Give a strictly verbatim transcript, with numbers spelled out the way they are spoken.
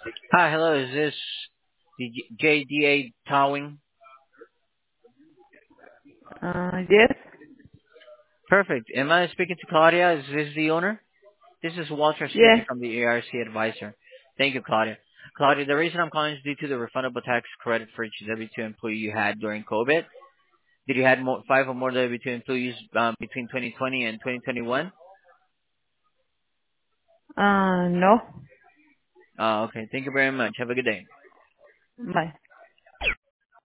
Hi, hello. Is this the J D A Towing? Uh, yes. Perfect. Am I speaking to Claudia? Is this the owner? This is Walter speaking Yes. from the A R C advisor. Thank you, Claudia. Claudia, the reason I'm calling is due to the refundable tax credit for each W two employee you had during COVID. Did you had more, five or more W two employees um, between twenty twenty and twenty twenty-one? Uh, no. Uh, okay. Thank you very much. Have a good day. Bye.